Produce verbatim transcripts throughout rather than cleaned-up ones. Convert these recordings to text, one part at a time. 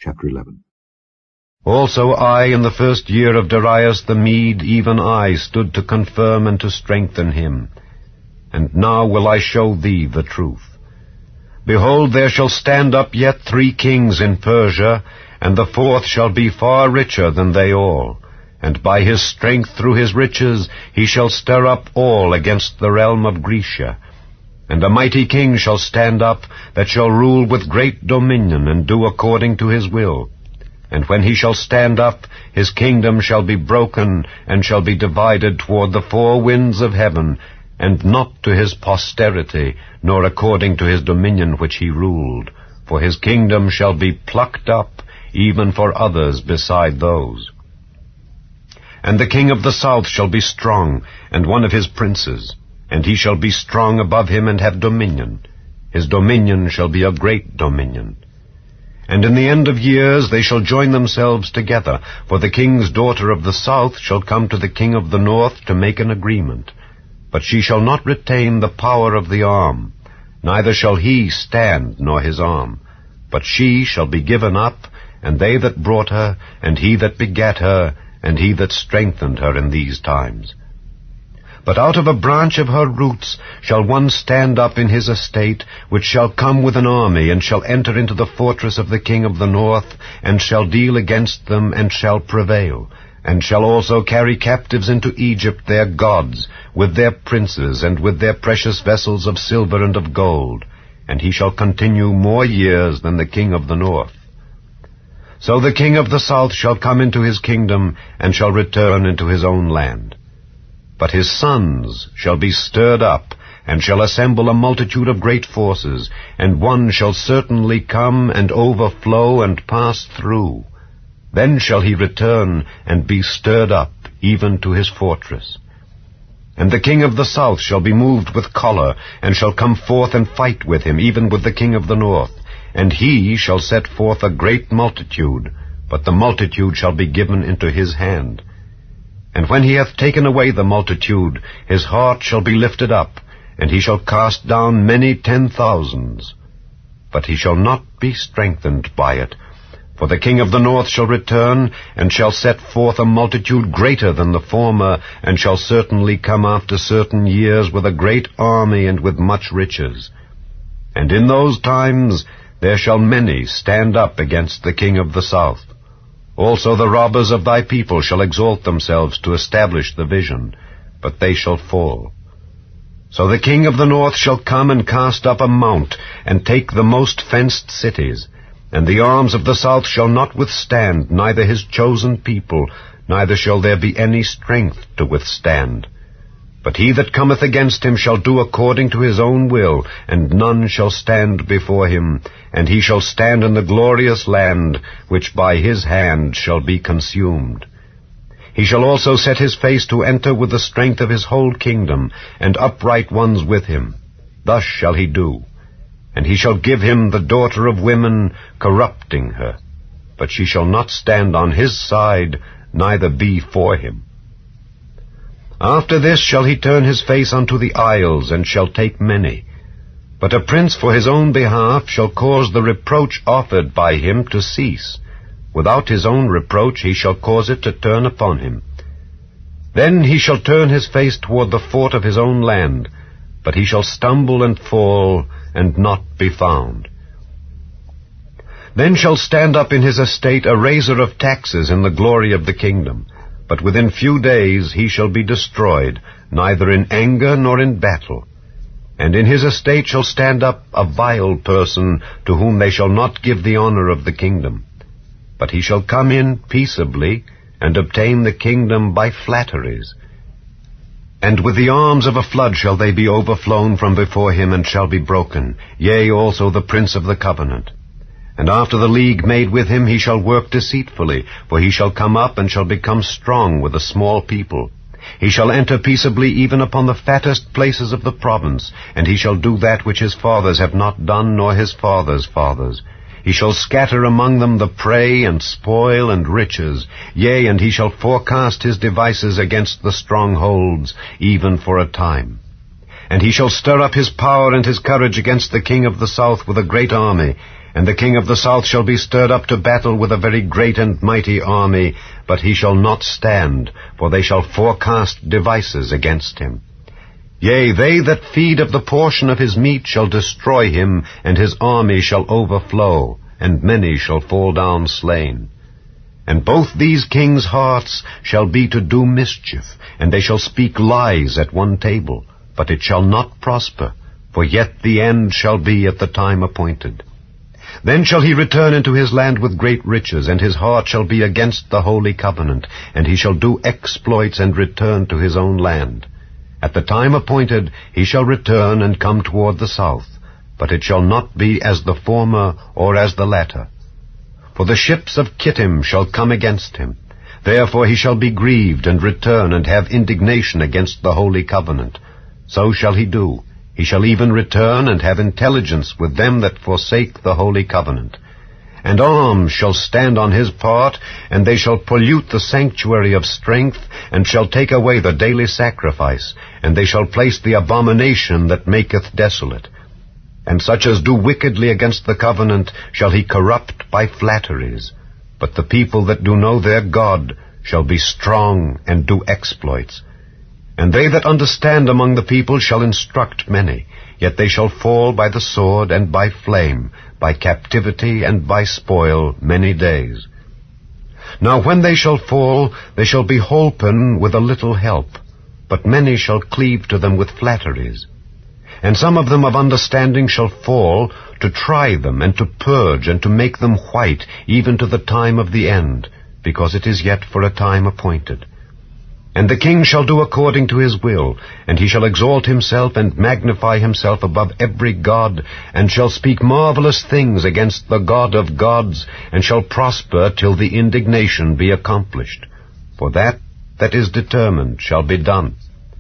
Chapter eleven. Also I, in the first year of Darius the Mede, even I, stood to confirm and to strengthen him. And now will I show thee the truth. Behold, there shall stand up yet three kings in Persia, and the fourth shall be far richer than they all. And by his strength through his riches he shall stir up all against the realm of Grecia. And a mighty king shall stand up, that shall rule with great dominion, and do according to his will. And when he shall stand up, his kingdom shall be broken, and shall be divided toward the four winds of heaven, and not to his posterity, nor according to his dominion which he ruled. For his kingdom shall be plucked up, even for others beside those. And the king of the south shall be strong, and one of his princes, and he shall be strong above him and have dominion. His dominion shall be a great dominion. And in the end of years they shall join themselves together, for the king's daughter of the south shall come to the king of the north to make an agreement. But she shall not retain the power of the arm, neither shall he stand nor his arm. But she shall be given up, and they that brought her, and he that begat her, and he that strengthened her in these times. But out of a branch of her roots shall one stand up in his estate, which shall come with an army, and shall enter into the fortress of the king of the north, and shall deal against them, and shall prevail, and shall also carry captives into Egypt their gods, with their princes, and with their precious vessels of silver and of gold, and he shall continue more years than the king of the north. So the king of the south shall come into his kingdom, and shall return into his own land. But his sons shall be stirred up, and shall assemble a multitude of great forces, and one shall certainly come and overflow and pass through. Then shall he return and be stirred up, even to his fortress. And the king of the south shall be moved with choler, and shall come forth and fight with him, even with the king of the north. And he shall set forth a great multitude, but the multitude shall be given into his hand. And when he hath taken away the multitude, his heart shall be lifted up, and he shall cast down many ten thousands. But he shall not be strengthened by it. For the king of the north shall return, and shall set forth a multitude greater than the former, and shall certainly come after certain years with a great army and with much riches. And in those times there shall many stand up against the king of the south. Also the robbers of thy people shall exalt themselves to establish the vision, but they shall fall. So the king of the north shall come and cast up a mount, and take the most fenced cities. And the arms of the south shall not withstand, neither his chosen people, neither shall there be any strength to withstand. But he that cometh against him shall do according to his own will, and none shall stand before him, and he shall stand in the glorious land, which by his hand shall be consumed. He shall also set his face to enter with the strength of his whole kingdom, and upright ones with him. Thus shall he do. And he shall give him the daughter of women, corrupting her. But she shall not stand on his side, neither be for him. After this shall he turn his face unto the isles, and shall take many. But a prince for his own behalf shall cause the reproach offered by him to cease. Without his own reproach he shall cause it to turn upon him. Then he shall turn his face toward the fort of his own land, but he shall stumble and fall, and not be found. Then shall stand up in his estate a raiser of taxes in the glory of the kingdom. But within few days he shall be destroyed, neither in anger nor in battle. And in his estate shall stand up a vile person, to whom they shall not give the honor of the kingdom. But he shall come in peaceably, and obtain the kingdom by flatteries. And with the arms of a flood shall they be overflown from before him, and shall be broken, yea, also the prince of the covenant. And after the league made with him he shall work deceitfully, for he shall come up and shall become strong with a small people. He shall enter peaceably even upon the fattest places of the province, and he shall do that which his fathers have not done, nor his fathers' fathers. He shall scatter among them the prey and spoil and riches, yea, and he shall forecast his devices against the strongholds, even for a time. And he shall stir up his power and his courage against the king of the south with a great army, And the king of the south shall be stirred up to battle with a very great and mighty army, but he shall not stand, for they shall forecast devices against him. Yea, they that feed of the portion of his meat shall destroy him, and his army shall overflow, and many shall fall down slain. And both these kings' hearts shall be to do mischief, and they shall speak lies at one table, but it shall not prosper, for yet the end shall be at the time appointed. Then shall he return into his land with great riches, and his heart shall be against the holy covenant, and he shall do exploits and return to his own land. At the time appointed he shall return and come toward the south, but it shall not be as the former or as the latter. For the ships of Kittim shall come against him. Therefore he shall be grieved, and return, and have indignation against the holy covenant. So shall he do. He shall even return, and have intelligence with them that forsake the holy covenant. And arms shall stand on his part, and they shall pollute the sanctuary of strength, and shall take away the daily sacrifice, and they shall place the abomination that maketh desolate. And such as do wickedly against the covenant shall he corrupt by flatteries. But the people that do know their God shall be strong and do exploits. And they that understand among the people shall instruct many, yet they shall fall by the sword and by flame, by captivity and by spoil many days. Now when they shall fall, they shall be holpen with a little help, but many shall cleave to them with flatteries. And some of them of understanding shall fall, to try them, and to purge, and to make them white, even to the time of the end, because it is yet for a time appointed. And the king shall do according to his will, and he shall exalt himself and magnify himself above every god, and shall speak marvelous things against the God of gods, and shall prosper till the indignation be accomplished. For that that is determined shall be done.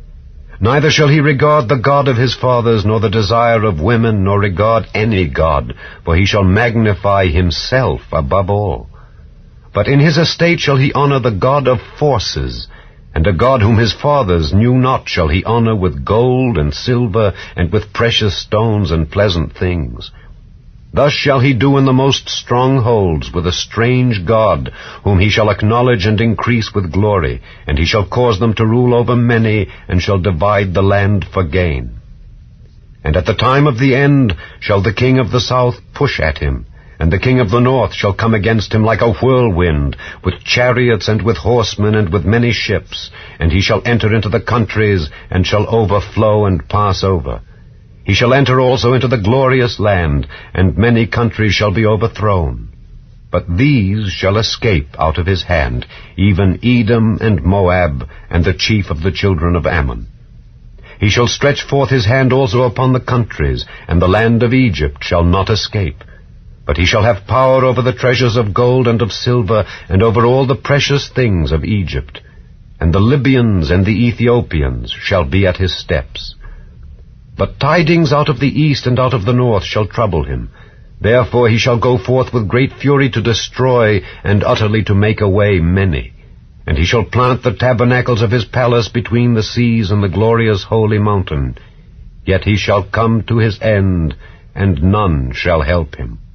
Neither shall he regard the God of his fathers, nor the desire of women, nor regard any god, for he shall magnify himself above all. But in his estate shall he honor the God of forces, and a God whom his fathers knew not shall he honor with gold and silver, and with precious stones and pleasant things. Thus shall he do in the most strongholds with a strange God, whom he shall acknowledge and increase with glory, and he shall cause them to rule over many, and shall divide the land for gain. And at the time of the end shall the king of the south push at him, and the king of the north shall come against him like a whirlwind, with chariots and with horsemen and with many ships, and he shall enter into the countries, and shall overflow and pass over. He shall enter also into the glorious land, and many countries shall be overthrown. But these shall escape out of his hand, even Edom and Moab, and the chief of the children of Ammon. He shall stretch forth his hand also upon the countries, and the land of Egypt shall not escape. But he shall have power over the treasures of gold and of silver, and over all the precious things of Egypt. And the Libyans and the Ethiopians shall be at his steps. But tidings out of the east and out of the north shall trouble him. Therefore he shall go forth with great fury to destroy, and utterly to make away many. And he shall plant the tabernacles of his palace between the seas and the glorious holy mountain. Yet he shall come to his end, and none shall help him.